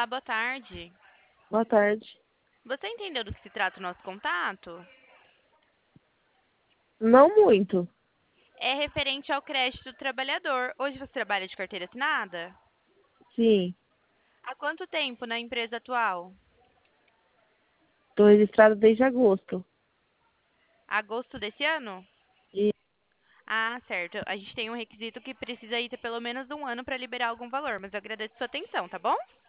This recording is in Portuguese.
Olá, boa tarde. Boa tarde. Você entendeu do que se trata o nosso contato? Não muito. É referente ao crédito do trabalhador. Hoje você trabalha de carteira assinada? Sim, Há quanto tempo na empresa atual? estou registrada desde agosto. Agosto desse ano? E Ah, certo. A gente tem um requisito que precisa ir ter pelo menos um ano para liberar algum valor, mas eu agradeço sua atenção, tá bom?